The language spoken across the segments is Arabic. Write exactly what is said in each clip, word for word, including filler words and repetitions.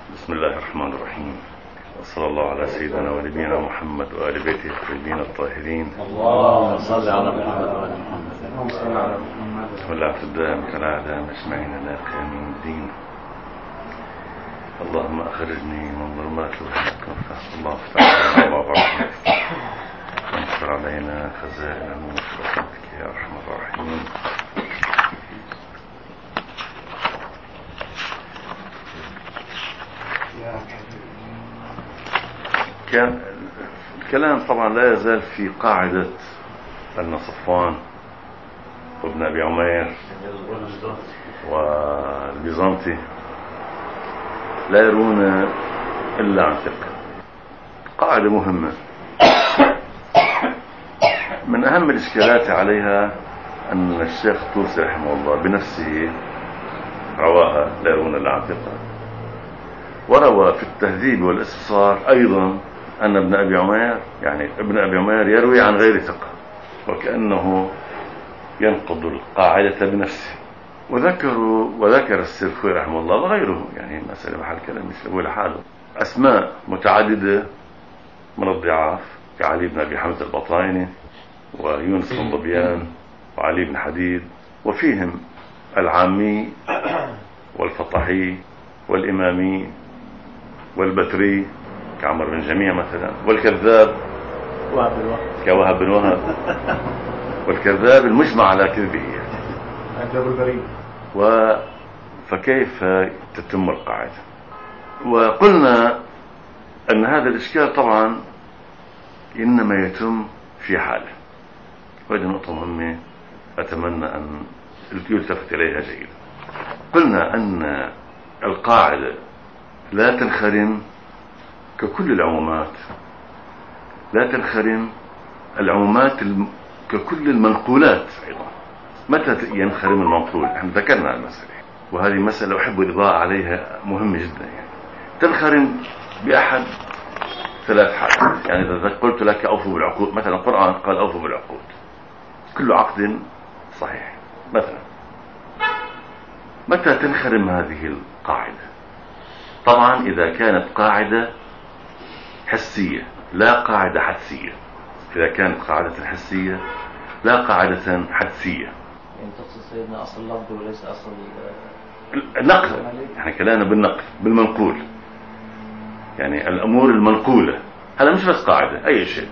بسم الله الرحمن الرحيم، وصلى الله على سيدنا ونبينا محمد وآل بيته الطيبين الطاهرين. اللهم صل على محمد وآل محمد. بسم الله في الدائم كالعادة مجمعين إلى قيام الدين. اللهم أخرجني من ظلمات الوحدة وفتح الله افتح على باب رحمتك وانشر علينا خزائن نور رحمتك يا أرحم الراحمين. كان الكلام طبعا لا يزال في قاعدة أن صفوان وابن أبي عمير والبيزنطي لا يرون إلا عن ثقة. قاعدة مهمة من أهم الإشكالات عليها أن الشيخ الطوسي رحمه الله بنفسه رواها لا يرون إلا عن ثقة، وروى في التهذيب والاستبصار أيضا أن ابن أبي عمير يعني ابن أبي عمير يروي عن غير ثقة، وكأنه ينقض القاعدة بنفسه. وذكروا وذكر السرخوي رحمه الله وغيره، يعني مسألة محل كلام مش أقول حاله، أسماء متعددة من الضعاف كعلي بن أبي حمزة البطايني ويونس بن ضبيان وعلي بن حديد، وفيهم العامي والفطحي والإمامي والبتري كعمر بن جميع مثلا، والكذاب كوهب بن وهب والكذاب المجمع على كذبه و فكيف تتم القاعدة؟ وقلنا أن هذا الإشكال طبعا إنما يتم في حاله، وهذه نقطة مهمة أتمنى أن يلتفت إليها جيدا. قلنا أن القاعدة لا تنخرم ككل العمومات، لا تنخرم العمومات الم... ككل المنقولات أيضا. متى ينخرم المنقول؟ احنا ذكرنا المسألة، وهذه مسألة أحب الإضاءة عليها مهمة جدا. يعني تنخرم بأحد ثلاث حالات. يعني إذا قلت لك أوفوا بالعقود مثلا، القرآن قال أوفوا بالعقود، كل عقد صحيح مثلا. متى تنخرم هذه القاعدة؟ طبعا إذا كانت قاعدة حسية لا قاعدة حدسية. إذا كانت قاعدة حسية لا قاعدة حدسية. يعني تقصد سيدنا أصل اللفظ وليس أصل النقل. احنا كلامنا بالنقل بالمنقول، يعني الأمور المنقولة. هذا مش بس قاعدة، أي شيء.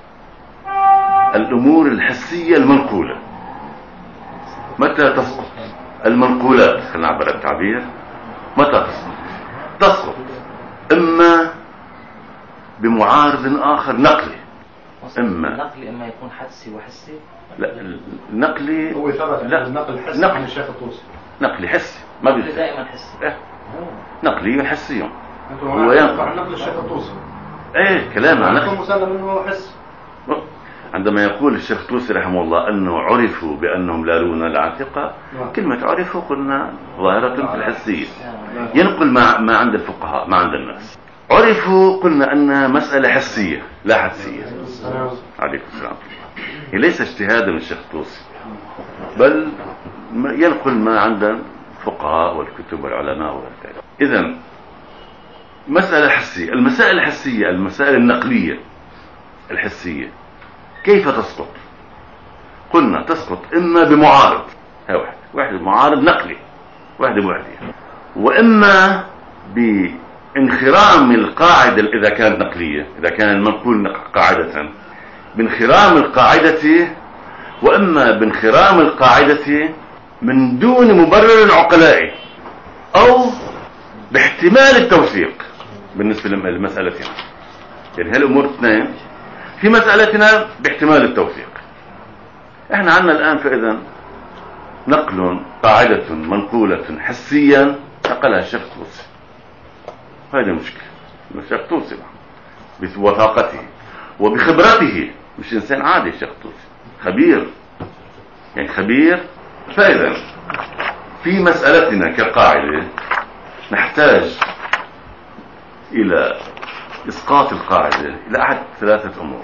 الأمور الحسية المنقولة متى تسقط؟ المنقولات، خلينا نعبر التعبير، متى تسقط؟ تسقط إما بمعارض آخر نقلي. إما النقل إما يكون حدسي وحسي. لا النقلي هو ثبت لا النقل الحسي عن الشيخ الطوسي. نقلي حسي ما بيجي دائما حسي. إيه؟ نقلي حسي هو ينقل عن نقل الشيخ الطوسي. ايه كلام عن نقل مسلم انه حس. عندما يقول الشيخ الطوسي رحمه الله انه عرفوا بانهم لا يرون الا عن ثقة، كلمة عرفوا قلنا ظاهرة في الحسية، ينقل ما ما عند الفقهاء ما عند الناس. عرفوا قلنا انها مسألة حسية لا حدسية. عليكم السلام. هي ليس اجتهادا من الشيخ الطوسي، بل ينقل ما عند الفقهاء والكتب والعلماء وغيره. اذا مسألة حسية. المسائل الحسية، المسائل النقلية الحسية كيف تسقط؟ قلنا تسقط إما بمعارض، هي واحد واحد معارض نقلي، واحد بوحدة، وإما بانخرام القاعدة إذا كانت نقلية، إذا كان المنقول قاعدة بانخرام القاعدة، وإما بانخرام القاعدة من دون مبرر عقلائي أو باحتمال التوثيق. بالنسبة لمسألتنا يعني هالأمور اثنين، في مسألتنا باحتمال التوثيق. احنا عندنا الآن فإذا نقل قاعدة منقولة حسيا نقلها الشيخ الطوسي، هذه مشكلة. الشيخ الطوسي بوثاقته وبخبرته، مش إنسان عادي الشيخ الطوسي، خبير يعني خبير. فإذا في مسألتنا كقاعدة نحتاج إلى إسقاط القاعدة إلى أحد ثلاثة أمور.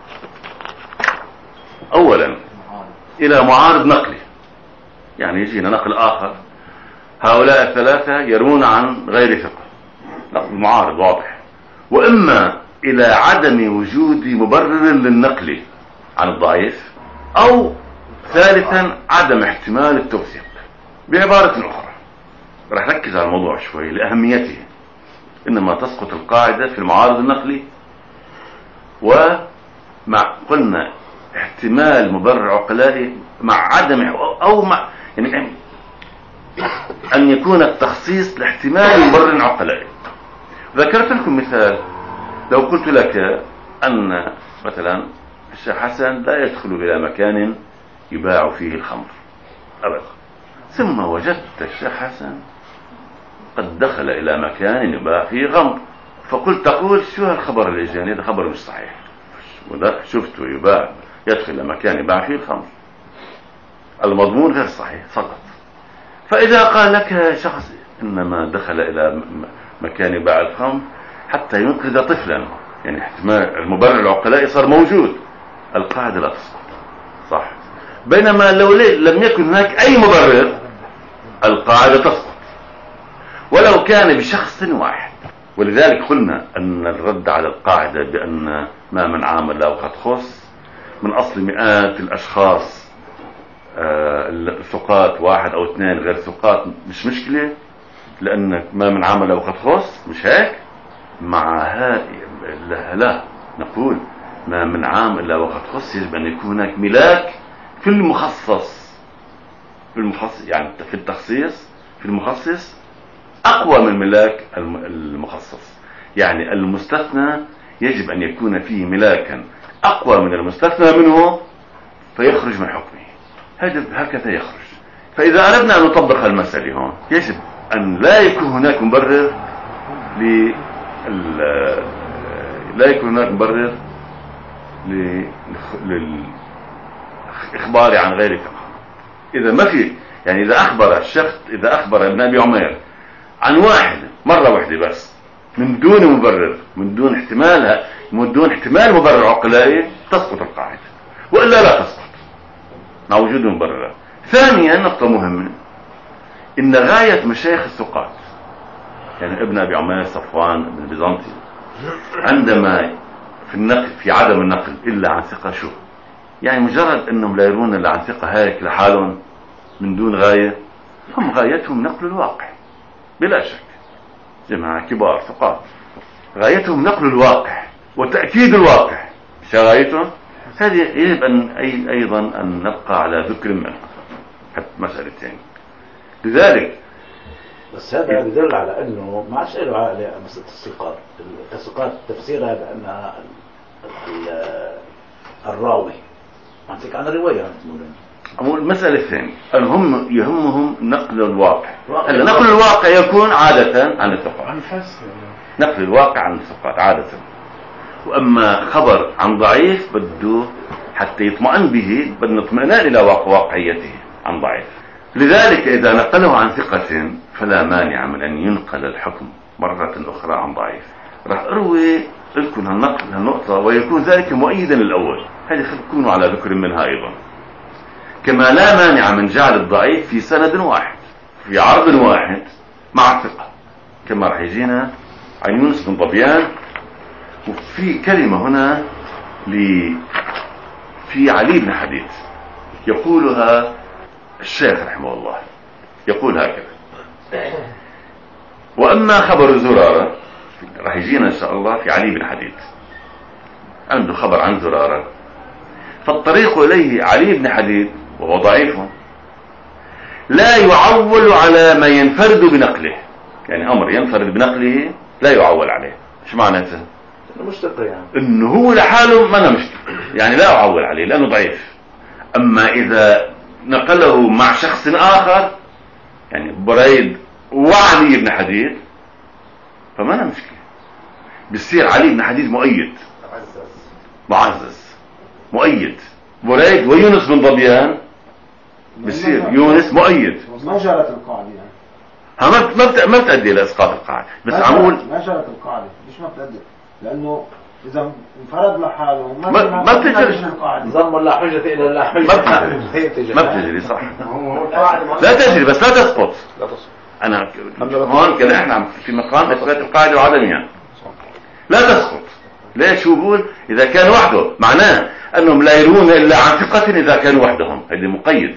أولا إلى معارض نقلي، يعني يجينا نقل آخر، هؤلاء الثلاثة يرون عن غير ثقة نقل معارض واضح، وإما إلى عدم وجود مبرر للنقل عن الضعيف، أو ثالثا عدم احتمال التوثيق. بعبارة أخرى راح نركز على الموضوع شوي لأهميته. إنما تسقط القاعدة في المعارض النقلي، ومع قلنا احتمال مبرر عقلائي مع عدم أو مع يعني أن يكون التخصيص لاحتمال مبرر عقلائي. ذكرت لكم مثال، لو قلت لك أن مثلا الشيخ حسن لا يدخل إلى مكان يباع فيه الخمر أبدا، ثم وجدت الشيخ حسن قد دخل إلى مكان يباع فيه خمر، فقلت تقول شو هالخبر اللي جاني؟ هذا خبر مش صحيح، وده شفته يباع يدخل إلى مكان يباع فيه الخمر، المضمون غير صحيح سقط. فإذا قال لك شخص إنما دخل إلى مكان يباع الخمر حتى ينقذ طفلا، يعني احتمال المبرر العقلائي صار موجود، القاعدة لا تسقط، صح؟ بينما لو لم يكن هناك أي مبرر القاعدة تسقط، ولو كان بشخص واحد. ولذلك قلنا أن الرد على القاعدة بأن ما من عامل له قد خص من أصل مئات الأشخاص، آه الثقات واحد أو اثنين غير ثقات مش مشكلة، لأن ما من عامل له قد خص، مش هيك؟ مع هذه لا, لا نقول ما من عام إلا وقد خص يجب أن يكون هناك ملاك في المخصص، في المخصص يعني في التخصيص في المخصص أقوى من ملاك المخصص، يعني المستثنى يجب أن يكون فيه ملاكا أقوى من المستثنى منه فيخرج من حكمه، هكذا يخرج. فإذا أردنا أن نطبق المسألة هون يجب أن لا يكون هناك مبرر ل لا يكون هناك مبرر للإخبار عن غير ثقة. إذا ما في يعني إذا أخبر الشخص إذا أخبر ابن أبي عمير عن واحد مرة واحدة بس من دون مبرر، من دون احتمالها من دون احتمال مبرر عقلائي، تسقط القاعدة، وإلا لا تسقط مع وجود مبررات. ثانيا نقطة مهمة، إن غاية مشايخ الثقات يعني ابن أبي عمير صفوان ابن البيزنطي عندما في النقل في عدم النقل إلا عن ثقة، شو يعني؟ مجرد أنهم لا يرون إلا عن ثقة هيك لحالهم من دون غاية، هم غايتهم نقل الواقع بلا شك، جماعة كبار ثقات غايتهم نقل الواقع وتأكيد الواقع، مش غايتهم هذه. يجب أن أيضا أن نبقى على ذكر منها حتى مسألتين. لذلك بس هذا يدل على أنه ما عادش له على مسألة الثقات، الثقات تفسيرها بأنها الراوي معناتك عن الرواية. أقول المسألة الثانية أنهم يهمهم نقل الواقع. هلا نقل الواقع يكون عادة عن الثقات، نقل الواقع عن الثقات عادة، وأما خبر عن ضعيف بده حتى يطمئن به بدنا اطمئنان إلى واقعيته عن ضعيف. لذلك إذا نقله عن ثقة فلا مانع من أن ينقل الحكم مرة أخرى عن ضعيف. راح أروي لكم هالنقل هالنقطة ويكون ذلك مؤيدا للأول، هذه تكونوا على ذكر منها أيضا. كما لا مانع من جعل الضعيف في سند واحد في عرض واحد مع الثقة، كما راح يجينا عن يونس بن ضبيان. وفي كلمة هنا ل في علي بن حديد يقولها الشيخ رحمه الله، يقول هكذا: وأما خبر زرارة، راح يجينا إن شاء الله في علي بن حديد عنده خبر عن زرارة، فالطريق إليه علي بن حديد وهو ضعيف لا يعول على ما ينفرد بنقله، يعني أمر ينفرد بنقله لا يعول عليه. ايش معناته؟ انه مشتق يعني انه هو لحاله ما أنا مشتق، يعني لا اعول عليه لانه ضعيف. اما اذا نقله مع شخص اخر يعني بريد وعلي بن حديد فما أنا مشكلة، بيصير علي بن حديد مؤيد معزز مؤيد، بريد ويونس بن ضبيان بيصير يونس مؤيد. ما جرت القاعدة يعني ها ما ما بتأدي لإسقاط القاعدة، بس عمول ما جرت القاعدة. ليش ما بتأدي؟ لأنه إذا انفرد لحاله ما ما, ما بتجري القاعدة، ضم لا حجة إلا لا حجة، ما بتجري ما بتجري صح، لا تجري بس لا تسقط. أنا هون كده إحنا في مقام إثبات القاعدة وعدمها لا تسقط. ليش؟ شو بقول؟ إذا كان وحده معناه أنهم لا يرون إلا عن ثقة إذا كانوا وحدهم. هذا مقيد،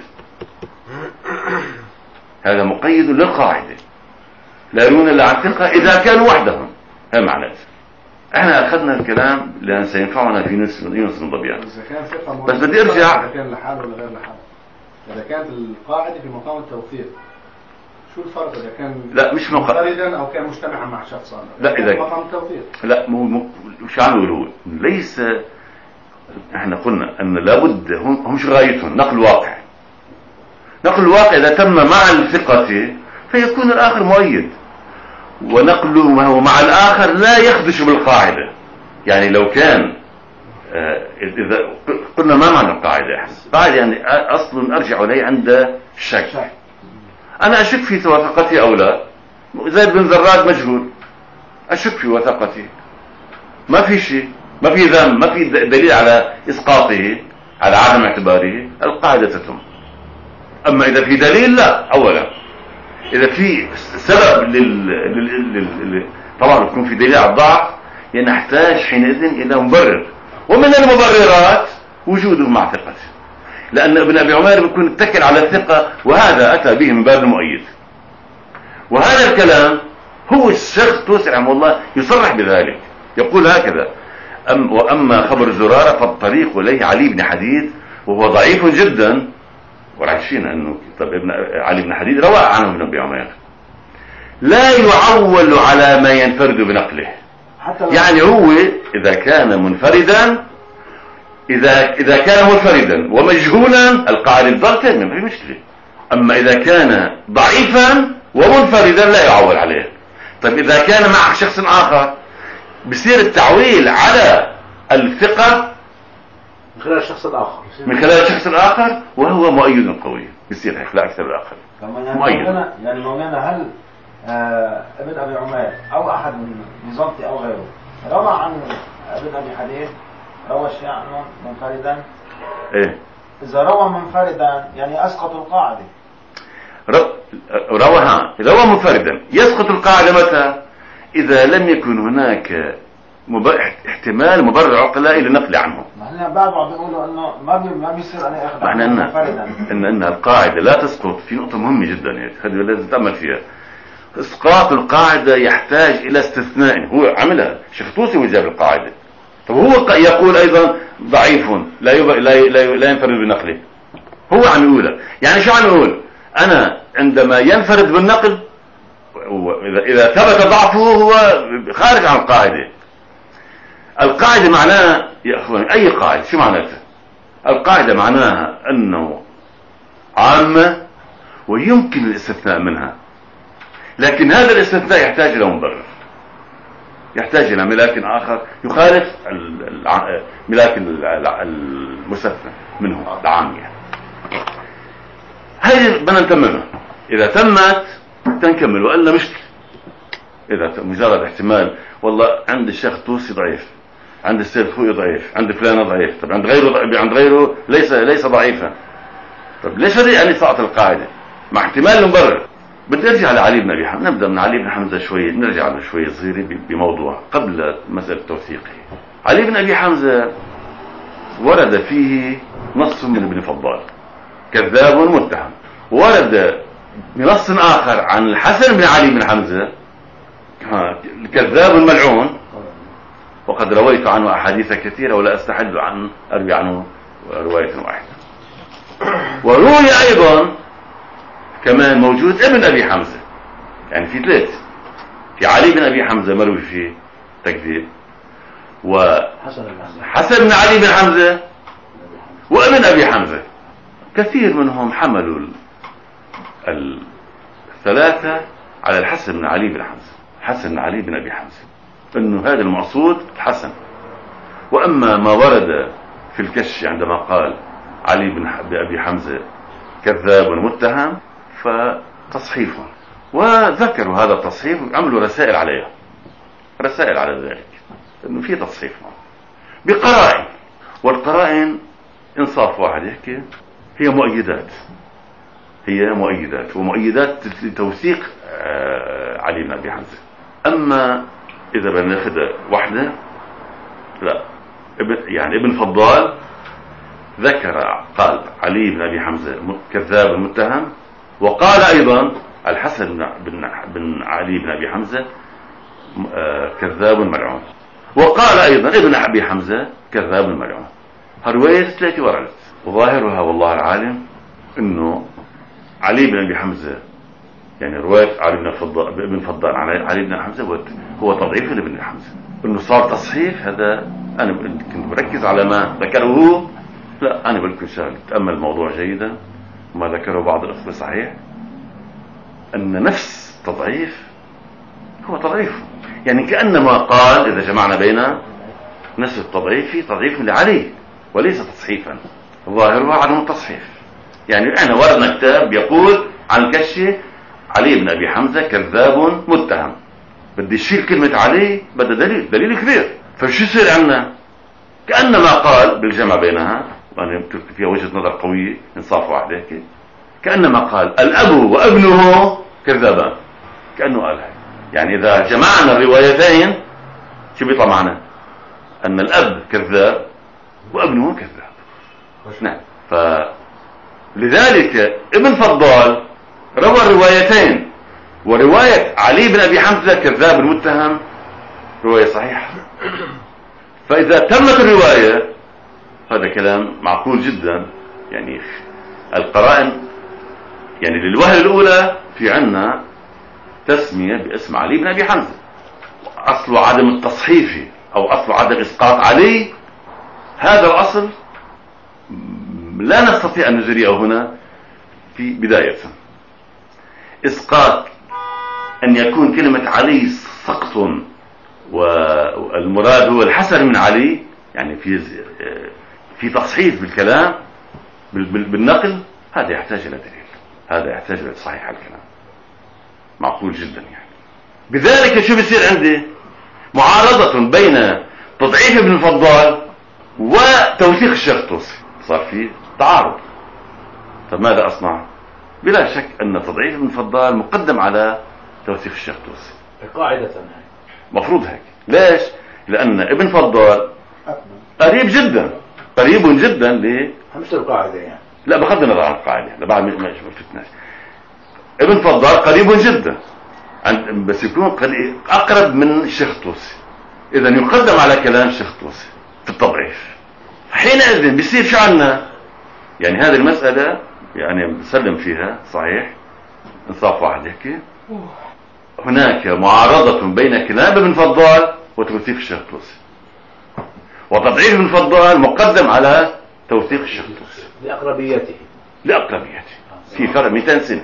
هذا مقيد للقاعدة، لا يرون إلا عن ثقة إذا كانوا وحدهم. هذا معناه. احنا اخذنا الكلام لان سينفعنا في يونس يونس بن ضبيان. بس بدي ارجع، اذا كان لحاله ولا غير لحاله، اذا كانت القاعده في مقام التوثيق شو الفرق اذا كان لا مش مقام منفردا او كان مجتمعا مع شخص اخر؟ لا اذا مقام التوثيق لا مو مو شو عم يقولوا؟ ليس احنا قلنا ان لابد هم هم شو غايتهم؟ نقل الواقع. نقل الواقع اذا تم مع الثقة فيكون الاخر مؤيد، ونقله مع الآخر لا يخدش بالقاعدة. يعني لو كان آه إذا قلنا ما معنى القاعدة؟ قاعدة يعني أصل أرجع إليه عند الشك. أنا أشك في وثاقتي أو لا. زيد بن زراد مجهول، أشك في وثاقتي، ما في شيء، ما في ذنب، ما في دليل على إسقاطه، على عدم اعتباره، القاعدة تتم. أما إذا في دليل لا. أولا إذا في سبب لل... لل... لل... طبعا يكون في دليل على الضعف، يعني نحتاج حينئذ إلى مبرر، ومن المبررات وجوده مع ثقته، لأن ابن أبي عمير بيكون اتكل على الثقة، وهذا أتى به من باب المؤيد. وهذا الكلام هو الشيخ الطوسي رحمه الله يصرح بذلك، يقول هكذا: أم وأما خبر زرارة فالطريق إليه علي بن حديد وهو ضعيف جدا. ورعشينا انه طب ابن علي بن حديد روى عنه ابن ابي عمير، لا يعول على ما ينفرد بنقله. يعني هو اذا كان منفردا، اذا اذا كان منفردا ومجهولا القاعده تظل ما في مشكله. اما اذا كان ضعيفا ومنفردا لا يعول عليه. طيب اذا كان مع شخص اخر بصير التعويل على الثقه من خلال الشخص الآخر، من خلال الشخص الآخر، وهو مؤيد قوي، يصير هيك لا أكثر ولا أقل. يعني مولانا يعني مولانا هل آه ابن أبي عمير أو أحد من نظامتي أو غيره روى عن ابن أبي حديد، روى شيء عنه منفردا؟ إيه، إذا روى منفردا يعني أسقط القاعدة. روى ها روى منفردا يسقط القاعدة متى؟ إذا لم يكن هناك مب... احتمال مبرر عقلائي للنقل عنه. احنا بعد بعض بيقولوا انه ما بي... ما بيصير عليه اخذ احنا ان ان ان القاعده لا تسقط. في نقطه مهمه جدا يعني خلي لازم تتامل فيها. اسقاط القاعده يحتاج الى استثناء، هو عملها الشيخ الطوسي وجاب القاعده. طب هو يقول ايضا ضعيف لا يب... لا لا, لا ينفرد بنقله. هو عم يقولها، يعني شو عم يقول؟ انا عندما ينفرد بالنقل اذا اذا ثبت ضعفه هو خارج عن القاعده. القاعدة معناها يا أخواني أي قاعدة شو معناتها؟ القاعدة معناها أنه عامة ويمكن الاستثناء منها، لكن هذا الاستثناء يحتاج إلى مبرر، يحتاج إلى ملاك آخر يخالف ملاك المستثنى منه العامية. هذه بدنا نتممها. إذا تمت تنكمل، وإلا مشكلة. إذا مجرد احتمال والله عند الشيخ الطوسي ضعيف، عند السيد خوي ضعيف، عند فلان ضعيف، طب عند غيره ضعيف. عند غيره ليس ليس ضعيفا. طب ليش هذه يعني سقط القاعده مع احتمال المبرر؟ بدي ارجع لعلي بن ابي حمزه. نبدا من علي بن حمزه شوي، نرجع له شوي صغيره بموضوع قبل مساله توثيقه. علي بن ابي حمزه ورد فيه نص من ابن فضال كذاب متهم، ورد بنص اخر عن الحسن بن علي بن حمزه الكذاب الملعون، وقد رويت عنه أحاديث كثيرة ولا أستحل عن أروي عنه رواية واحدة. وروي أيضا كمان موجود ابن أبي حمزة، يعني في ثلاث، في علي بن أبي حمزة مروي فيه تكذيب، وحسن بن علي بن حمزة، وابن أبي حمزة. كثير منهم حملوا الثلاثة على الحسن بن علي بن حمزة، حسن بن علي بن أبي حمزة، انه هذا المقصود الحسن. واما ما ورد في الكشف عندما قال علي بن ابي حمزه كذاب متهم فتصحيفه، وذكروا هذا التصحيف وعملوا رسائل عليه، رسائل على ذلك انه في تصحيف بقرائن. والقرائن انصاف واحد يحكي هي مؤيدات، هي مؤيدات ومؤيدات توثيق علي بن أبي حمزة. أما إذا بدنا ناخذها وحدة لا، يعني ابن فضال ذكر قال علي بن أبي حمزة كذاب متهم، وقال أيضا الحسن بن بن علي بن أبي حمزة كذاب ملعون، وقال أيضا ابن أبي حمزة كذاب ملعون. هالرواية ثلاثة وردت، وظاهرها والله العالم إنه علي بن أبي حمزة، يعني رواية علي بن فضال بن فضال على علي بن حمزة هو تضعيف لابن حمزة، إنه صار تصحيف. هذا أنا كنت بركز على ما ذكره هو، لا أنا بلكم شغل تأمل الموضوع جيدا. ما ذكره بعض الأخوة صحيح أن نفس تضعيف هو تضعيف، يعني كأنما قال إذا جمعنا بين نفس التضعيف في تضعيف لعلي وليس تصحيفا، ظاهرها عدم التصحيف. يعني أنا وردنا كتاب يقول عن كشي علي بن أبي حمزة كذاب متهم، بدي يشيل كلمة علي بدأ دليل دليل كبير، فشو يصير عنا؟ كأنما قال بالجمع بينها، وأنا فيها وجهة نظر قوية إنصاف واحد هيك، كأنما قال الأب وابنه كذابان، كأنه قال هيك. يعني إذا جمعنا الروايتين شو بيطلع معنا؟ أن الأب كذاب وابنه كذاب. نعم. فلذلك ابن فضال روى الروايتين، ورواية علي بن أبي حمزة كذاب المتهم رواية صحيحة. فإذا تمت الرواية هذا كلام معقول جدا. يعني القرائن، يعني للوهلة الأولى في عنا تسمية باسم علي بن أبي حمزة، أصل عدم التصحيف أو أصل عدم إسقاط علي، هذا الأصل لا نستطيع أن نجريه هنا في بداية. إسقاط أن يكون كلمة علي سقط والمراد هو الحسن من علي، يعني في في تصحيف بالكلام بالنقل، هذا يحتاج إلى دليل، هذا يحتاج إلى تصحيح الكلام، معقول جدا. يعني بذلك شو بيصير عندي؟ معارضة بين تضعيف ابن الفضال وتوثيق الشيخ الطوسي، صار في تعارض. طب ماذا أصنع؟ بلا شك أن تضعيف ابن الفضال مقدم على توثيق الشيخ الطوسي قاعدة. مفروض هيك. ليش؟ لأن ابن فضال قريب جدا، قريب جدا ل مش القاعدة يعني، لا بغض النظر عن القاعدة، لا بعد ما شفتناش. ابن فضال قريب جدا، بس يكون أقرب من الشيخ الطوسي، إذا يقدم على كلام الشيخ الطوسي في التضعيف. حينئذ بيصير شو عنا؟ يعني هذه المسألة يعني بسلم فيها صحيح انصاف واحد يحكي، هناك معارضة بين كلام ابن فضال وتوثيق الشيخ الطوسي، وتضعيف ابن فضال مقدم على توثيق الشيخ الطوسي لأقربيته لأقربيته في فرق مئتين سنة،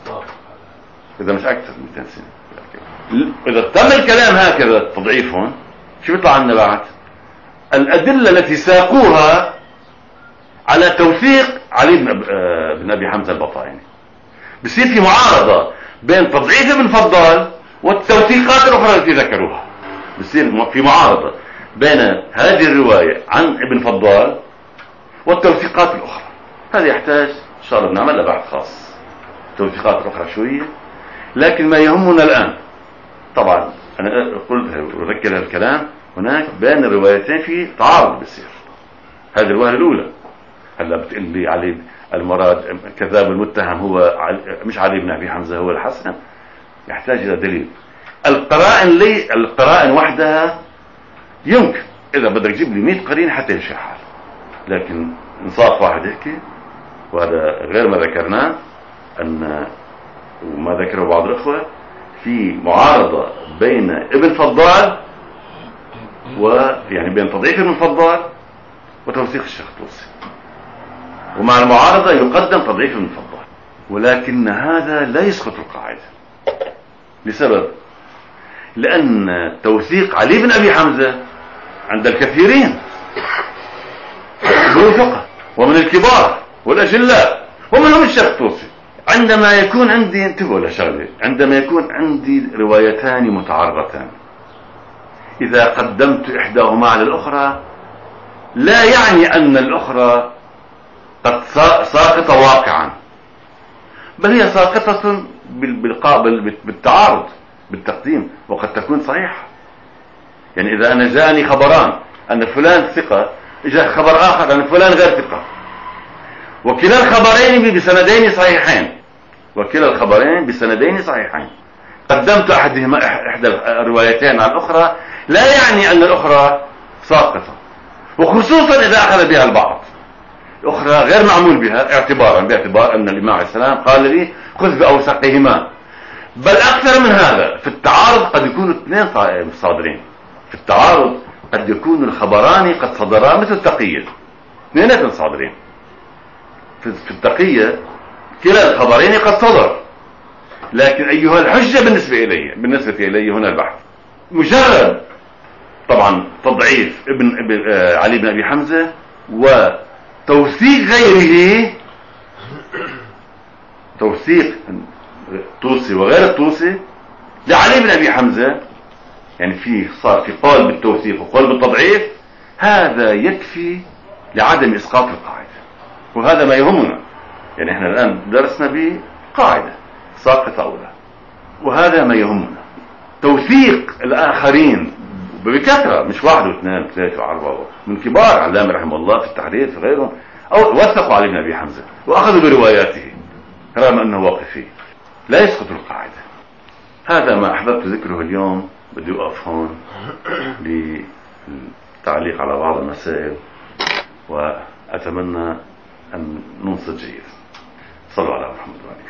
إذا مش أكثر من مئتين سنة. إذا تم الكلام هكذا تضعيفهم، شو بيطلع عنا بعد؟ الأدلة التي ساقوها على توثيق علي بن أبي حمزة البطائني، بصير في معارضة بين تضعيف ابن فضال والتوثيقات الأخرى التي ذكروها، بصير في معارضة بين هذه الرواية عن ابن فضال والتوثيقات الأخرى. هذا يحتاج إن شاء الله نعمل له بعد خاص، التوثيقات الأخرى شوية. لكن ما يهمنا الآن طبعا أنا قلت وذكر الكلام، هناك بين الروايتين في تعارض بصير. هذه الوهلة الأولى. هلا بتقول لي علي المراد كذاب المتهم هو علي مش علي بن أبي حمزة هو الحسن، يحتاج إلى دليل. القرائن لي القرائن وحدها يمكن إذا بدك تجيب لي مئة قرين حتى يمشي الحال، لكن انصاف واحد يحكي، وهذا غير ما ذكرناه أن وما ذكره بعض الأخوة في معارضة بين ابن فضال ويعني بين تضعيف ابن فضال وتوثيق الشيخ الطوسي، ومع المعارضة يقدم تضعيف ابن فضال، ولكن هذا لا يسقط القاعدة لسبب، لأن توثيق علي بن أبي حمزة عند الكثيرين ذو ثقة ومن الكبار والأجلاء ومنهم الشيخ الطوسي. عندما يكون عندي انتبهوا لشغله، عندما يكون عندي روايتان متعارضتان، إذا قدمت إحداهما على الأخرى لا يعني أن الأخرى قد ساقطة واقعا، بل هي ساقطة بالقابل بالتعارض بالتقديم، وقد تكون صحيحة. يعني إذا أنا جاءني خبران أن فلان ثقة، إجا خبر آخر أن فلان غير ثقة، وكلا الخبرين بسندين صحيحين وكلا الخبرين بسندين صحيحين، قدمت أحدهما إحدى الروايتين على الأخرى، لا يعني أن الأخرى ساقطة، وخصوصا إذا أخذ بها البعض، الأخرى غير معمول بها اعتبارا باعتبار أن الإمام عليه السلام قال لي خذ بأوثقهما. بل أكثر من هذا، في التعارض قد يكونوا اثنين صادرين، في التعارض قد يكون الخبران قد صدرا مثل التقية، اثنين صادرين. في التقية كلا الخبرين قد صدر، لكن أيها الحجة بالنسبة إلي بالنسبة إلي هنا البحث مجرد طبعا تضعيف ابن, ابن آه علي بن أبي حمزة وتوثيق غيره، توثيق الطوسي وغير الطوسي لعلي بن أبي حمزة، يعني في صار في قول بالتوثيق وقول بالتضعيف، هذا يكفي لعدم إسقاط القاعدة. وهذا ما يهمنا، يعني احنا الآن درسنا بقاعدة ساقطة أو لا، وهذا ما يهمنا. توثيق الآخرين بكثرة، مش واحد واثنين وثلاثة وأربعة من كبار علامة رحمه الله في التحرير في غيرهم، أو وثقوا علي بن أبي حمزة وأخذوا برواياته رغم أنه واقف فيه، لا يسقط القاعدة. هذا ما أحببت ذكره اليوم. بدي أقف هون للتعليق على بعض المسائل، وأتمنى أن ننصت جيد. صلوا على محمد وعلى